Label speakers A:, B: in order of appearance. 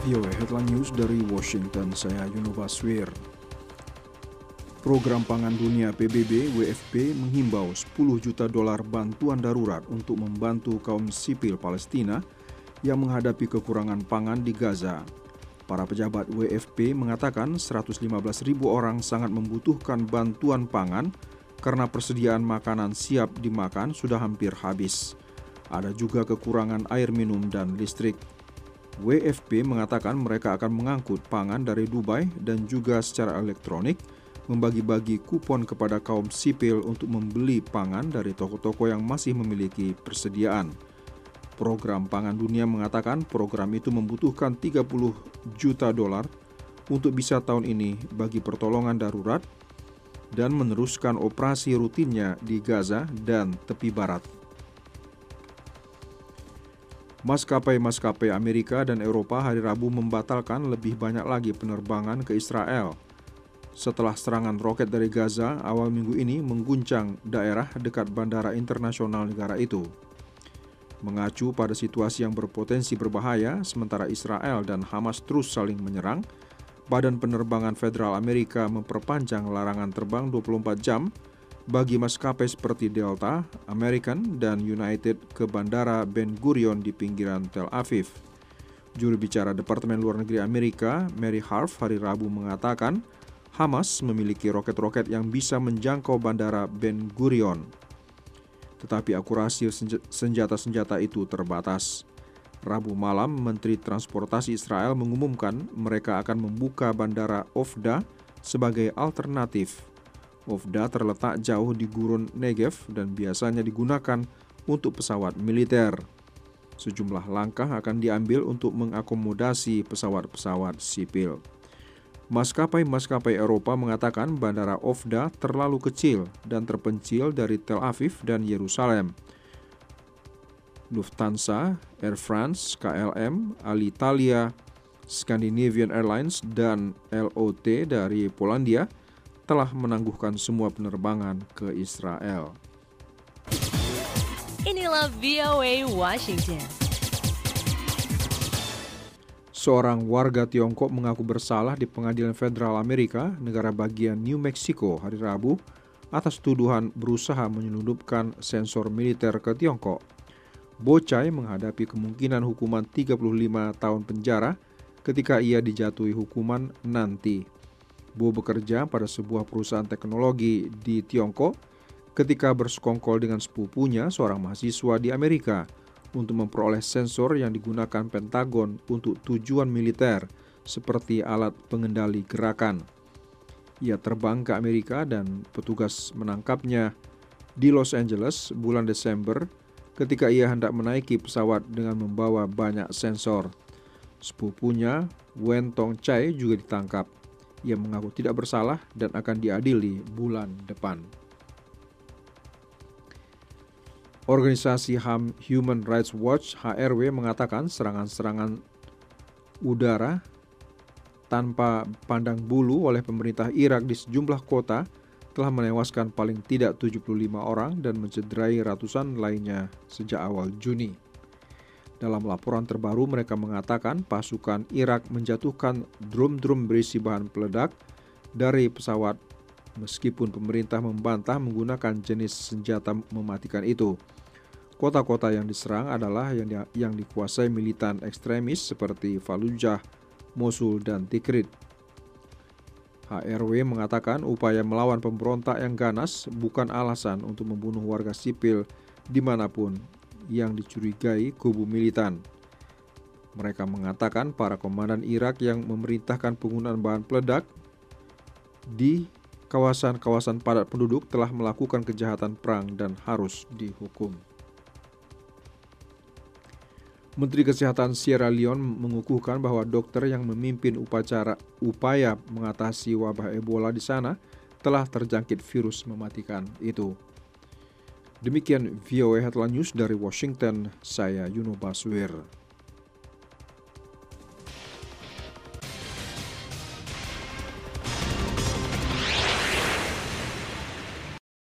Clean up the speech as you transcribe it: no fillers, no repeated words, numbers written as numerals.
A: VOA Headline News dari Washington, saya Yuno Baswir. Program Pangan Dunia PBB WFP menghimbau 10 juta dolar bantuan darurat untuk membantu kaum sipil Palestina yang menghadapi kekurangan pangan di Gaza. Para pejabat WFP mengatakan 115.000 orang sangat membutuhkan bantuan pangan karena persediaan makanan siap dimakan sudah hampir habis. Ada juga kekurangan air minum dan listrik. WFP mengatakan mereka akan mengangkut pangan dari Dubai dan juga secara elektronik membagi-bagi kupon kepada kaum sipil untuk membeli pangan dari toko-toko yang masih memiliki persediaan. Program Pangan Dunia mengatakan program itu membutuhkan 30 juta dolar untuk bisa tahun ini bagi pertolongan darurat dan meneruskan operasi rutinnya di Gaza dan tepi barat. Maskapai-maskapai Amerika dan Eropa hari Rabu membatalkan lebih banyak lagi penerbangan ke Israel setelah serangan roket dari Gaza awal minggu ini mengguncang daerah dekat bandara internasional negara itu. Mengacu pada situasi yang berpotensi berbahaya sementara Israel dan Hamas terus saling menyerang, Badan Penerbangan Federal Amerika memperpanjang larangan terbang 24 jam bagi maskapai seperti Delta, American, dan United ke Bandara Ben Gurion di pinggiran Tel Aviv. Juru bicara Departemen Luar Negeri Amerika, Mary Harf, hari Rabu mengatakan Hamas memiliki roket-roket yang bisa menjangkau Bandara Ben Gurion. Tetapi akurasi senjata-senjata itu terbatas. Rabu malam, Menteri Transportasi Israel mengumumkan mereka akan membuka Bandara Ofda sebagai alternatif. Ofda terletak jauh di gurun Negev dan biasanya digunakan untuk pesawat militer. Sejumlah langkah akan diambil untuk mengakomodasi pesawat-pesawat sipil. Maskapai-maskapai Eropa mengatakan bandara Ofda terlalu kecil dan terpencil dari Tel Aviv dan Yerusalem. Lufthansa, Air France, KLM, Alitalia, Scandinavian Airlines, dan LOT dari Polandia telah menangguhkan semua penerbangan ke Israel.
B: Inilah VOA Washington.
A: Seorang warga Tiongkok mengaku bersalah di Pengadilan Federal Amerika, negara bagian New Mexico, hari Rabu atas tuduhan berusaha menyelundupkan sensor militer ke Tiongkok. Bo Chai menghadapi kemungkinan hukuman 35 tahun penjara ketika ia dijatuhi hukuman nanti. Bo bekerja pada sebuah perusahaan teknologi di Tiongkok ketika bersekongkol dengan sepupunya, seorang mahasiswa di Amerika, untuk memperoleh sensor yang digunakan Pentagon untuk tujuan militer seperti alat pengendali gerakan. Ia terbang ke Amerika dan petugas menangkapnya di Los Angeles bulan Desember ketika ia hendak menaiki pesawat dengan membawa banyak sensor. Sepupunya, Wen Tong Chai, juga ditangkap. Ia mengaku tidak bersalah dan akan diadili bulan depan. Organisasi HAM Human Rights Watch (HRW) mengatakan serangan-serangan udara tanpa pandang bulu oleh pemerintah Irak di sejumlah kota telah menewaskan paling tidak 75 orang dan mencederai ratusan lainnya sejak awal Juni. Dalam laporan terbaru, mereka mengatakan pasukan Irak menjatuhkan drum-drum berisi bahan peledak dari pesawat meskipun pemerintah membantah menggunakan jenis senjata mematikan itu. Kota-kota yang diserang adalah yang dikuasai militan ekstremis seperti Fallujah, Mosul, dan Tikrit. HRW mengatakan upaya melawan pemberontak yang ganas bukan alasan untuk membunuh warga sipil dimanapun yang dicurigai kubu militan. Mereka mengatakan para komandan Irak yang memerintahkan penggunaan bahan peledak di kawasan-kawasan padat penduduk telah melakukan kejahatan perang dan harus dihukum. Menteri Kesehatan Sierra Leone mengukuhkan bahwa dokter yang memimpin upaya mengatasi wabah Ebola di sana telah terjangkit virus mematikan itu. Demikian VOA Headline News dari Washington, saya Yuno Baswir.